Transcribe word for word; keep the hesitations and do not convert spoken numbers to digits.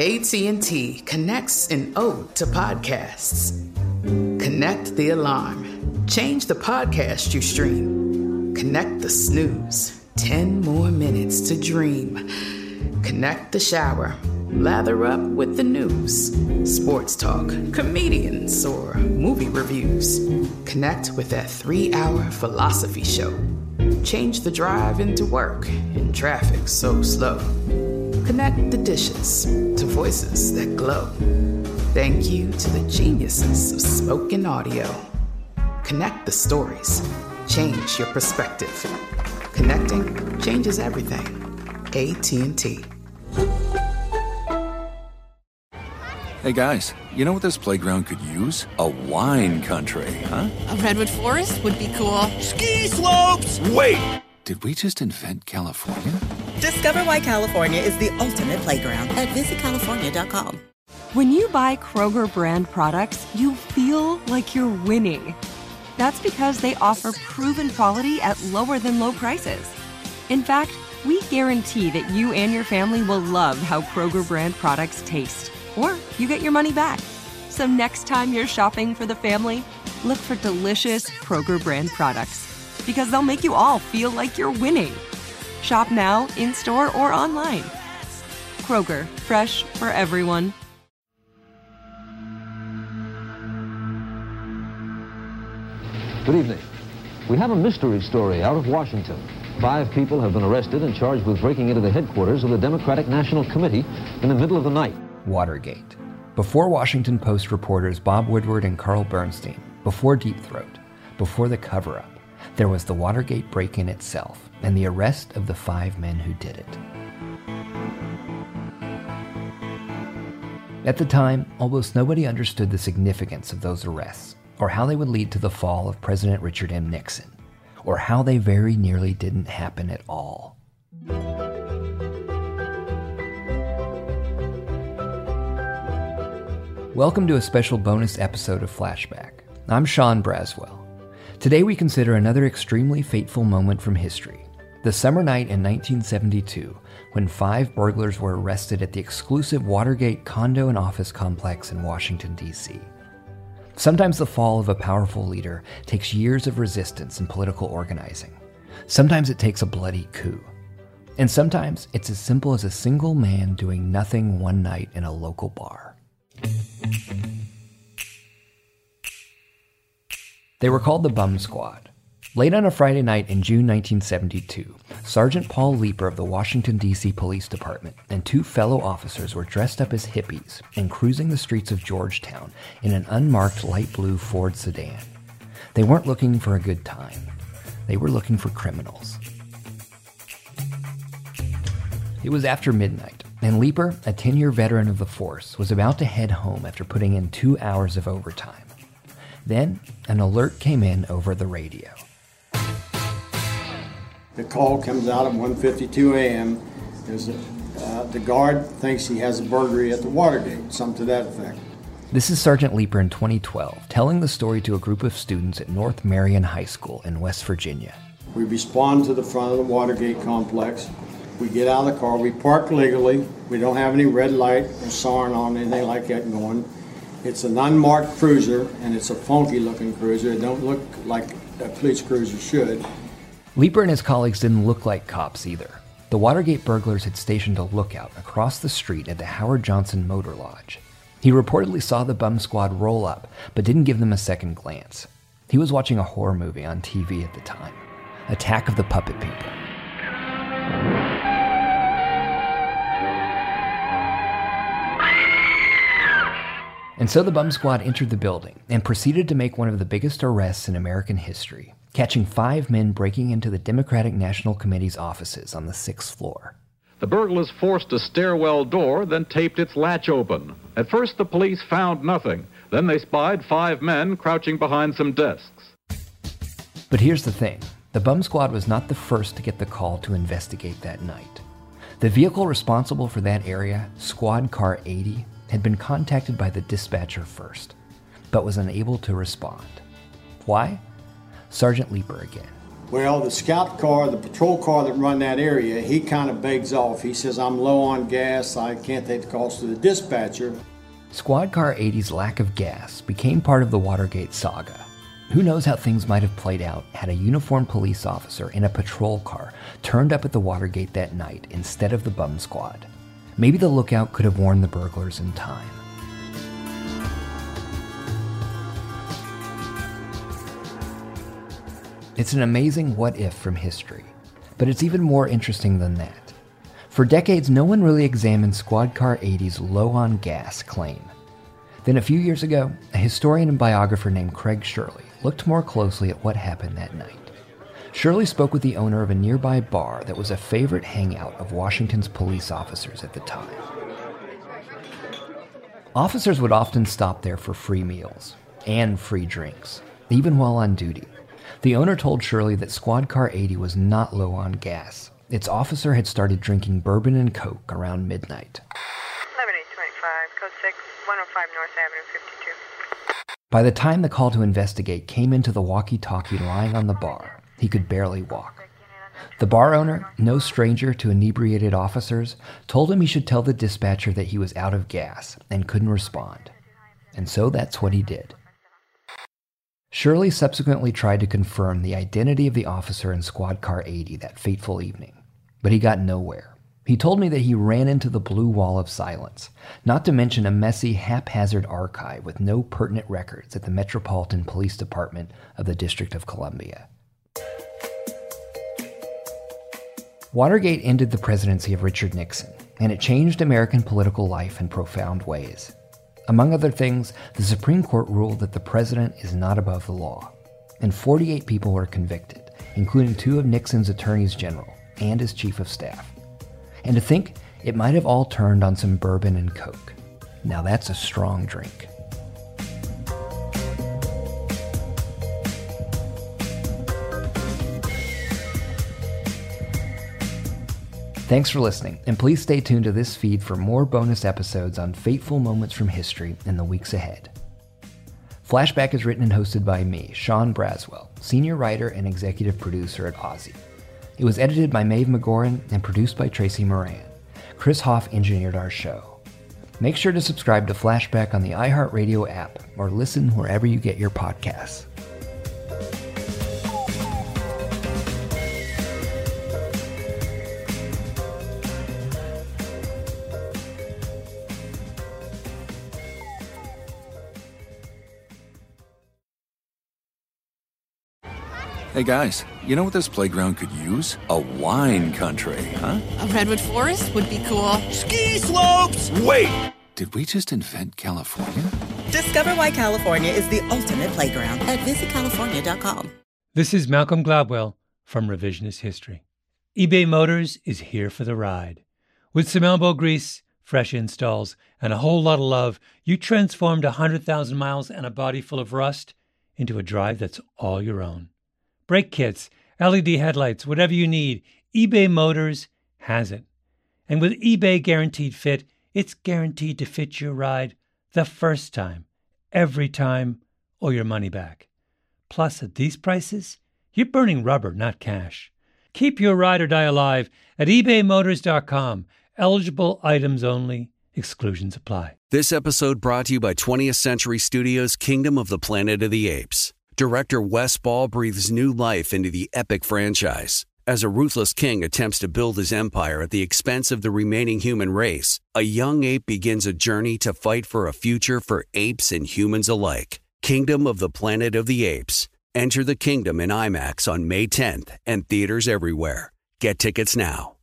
A T and T connects an ode to podcasts. Connect the alarm. Change the podcast you stream. Connect the snooze. Ten more minutes to dream. Connect the shower. Lather up with the news. Sports talk, comedians, or movie reviews. Connect with that three-hour philosophy show. Change the drive into work in traffic so slow. Connect the dishes to voices that glow. Thank you to the geniuses of spoken audio. Connect the stories. Change your perspective. Connecting changes everything. A T and T. Hey guys, you know what this playground could use? A wine country, huh? A redwood forest would be cool. Ski slopes! Wait! Did we just invent California? Discover why California is the ultimate playground at visit california dot com. When you buy Kroger brand products, you feel like you're winning. That's because they offer proven quality at lower than low prices. In fact, we guarantee that you and your family will love how Kroger brand products taste, or you get your money back. So next time you're shopping for the family, look for delicious Kroger brand products, because they'll make you all feel like you're winning. Shop now, in-store, or online. Kroger, fresh for everyone. Good evening. We have a mystery story out of Washington. Five people have been arrested and charged with breaking into the headquarters of the Democratic National Committee in the middle of the night. Watergate. Before Washington Post reporters Bob Woodward and Carl Bernstein, before Deep Throat, before the cover-up, there was the Watergate break-in itself and the arrest of the five men who did it. At the time, almost nobody understood the significance of those arrests, or how they would lead to the fall of President Richard M. Nixon, or how they very nearly didn't happen at all. Welcome to a special bonus episode of Flashback. I'm Sean Braswell. Today we consider another extremely fateful moment from history. The summer night in nineteen seventy-two, when five burglars were arrested at the exclusive Watergate condo and office complex in Washington, D C Sometimes the fall of a powerful leader takes years of resistance and political organizing. Sometimes it takes a bloody coup. And sometimes it's as simple as a single man doing nothing one night in a local bar. They were called the Bum Squad. Late on a Friday night in June nineteen seventy-two, Sergeant Paul Leeper of the Washington, D C Police Department and two fellow officers were dressed up as hippies and cruising the streets of Georgetown in an unmarked light blue Ford sedan. They weren't looking for a good time. They were looking for criminals. It was after midnight, and Leeper, a ten-year veteran of the force, was about to head home after putting in two hours of overtime. Then, an alert came in over the radio. The call comes out at one fifty-two a.m. There's a, uh, the guard thinks he has a burglary at the Watergate, something to that effect. This is Sergeant Leeper in twenty twelve, telling the story to a group of students at North Marion High School in West Virginia. We respond to the front of the Watergate complex. We get out of the car. We park legally. We don't have any red light or siren on, anything like that going. It's an unmarked cruiser, and it's a funky-looking cruiser. It don't look like a police cruiser should. Leeper and his colleagues didn't look like cops either. The Watergate burglars had stationed a lookout across the street at the Howard Johnson Motor Lodge. He reportedly saw the Bum Squad roll up, but didn't give them a second glance. He was watching a horror movie on T V at the time, Attack of the Puppet People. And so the Bum Squad entered the building and proceeded to make one of the biggest arrests in American history, catching five men breaking into the Democratic National Committee's offices on the sixth floor. The burglars forced a stairwell door, then taped its latch open. At first, the police found nothing. Then they spied five men crouching behind some desks. But here's the thing. The Bum Squad was not the first to get the call to investigate that night. The vehicle responsible for that area, Squad Car eighty, had been contacted by the dispatcher first, but was unable to respond. Why? Sergeant Leeper again. Well, the scout car, the patrol car that run that area, he kind of begs off. He says, I'm low on gas, I can't take the calls to the dispatcher. Squad Car eighty's lack of gas became part of the Watergate saga. Who knows how things might have played out had a uniformed police officer in a patrol car turned up at the Watergate that night instead of the bum squad. Maybe the lookout could have warned the burglars in time. It's an amazing what-if from history, but it's even more interesting than that. For decades, no one really examined Squad Car eighty's low-on-gas claim. Then a few years ago, a historian and biographer named Craig Shirley looked more closely at what happened that night. Shirley spoke with the owner of a nearby bar that was a favorite hangout of Washington's police officers at the time. Officers would often stop there for free meals and free drinks, even while on duty. The owner told Shirley that Squad Car eighty was not low on gas. Its officer had started drinking bourbon and coke around midnight. eleven eight twenty-five, code six, one oh five North Avenue, fifty-two. By the time the call to investigate came into the walkie-talkie lying on the bar, he could barely walk. The bar owner, no stranger to inebriated officers, told him he should tell the dispatcher that he was out of gas and couldn't respond. And so that's what he did. Shirley subsequently tried to confirm the identity of the officer in Squad Car eighty that fateful evening, but he got nowhere. He told me that he ran into the blue wall of silence, not to mention a messy, haphazard archive with no pertinent records at the Metropolitan Police Department of the District of Columbia. Watergate ended the presidency of Richard Nixon, and it changed American political life in profound ways. Among other things, the Supreme Court ruled that the president is not above the law, and forty-eight people were convicted, including two of Nixon's attorneys general and his chief of staff. And to think it might have all turned on some bourbon and coke. Now that's a strong drink. Thanks for listening, and please stay tuned to this feed for more bonus episodes on fateful moments from history in the weeks ahead. Flashback is written and hosted by me, Sean Braswell, senior writer and executive producer at Aussie. It was edited by Maeve McGoran and produced by Tracy Moran. Chris Hoff engineered our show. Make sure to subscribe to Flashback on the iHeartRadio app or listen wherever you get your podcasts. Hey guys, you know what this playground could use? A wine country, huh? A redwood forest would be cool. Ski slopes! Wait! Did we just invent California? Discover why California is the ultimate playground at visit california dot com. This is Malcolm Gladwell from Revisionist History. eBay Motors is here for the ride. With some elbow grease, fresh installs, and a whole lot of love, you transformed one hundred thousand miles and a body full of rust into a drive that's all your own. Brake kits, L E D headlights, whatever you need, eBay Motors has it. And with eBay Guaranteed Fit, it's guaranteed to fit your ride the first time, every time, or your money back. Plus, at these prices, you're burning rubber, not cash. Keep your ride or die alive at ebay motors dot com. Eligible items only. Exclusions apply. This episode brought to you by twentieth Century Studios' Kingdom of the Planet of the Apes. Director Wes Ball breathes new life into the epic franchise. As a ruthless king attempts to build his empire at the expense of the remaining human race, a young ape begins a journey to fight for a future for apes and humans alike. Kingdom of the Planet of the Apes. Enter the kingdom in IMAX on May tenth and theaters everywhere. Get tickets now.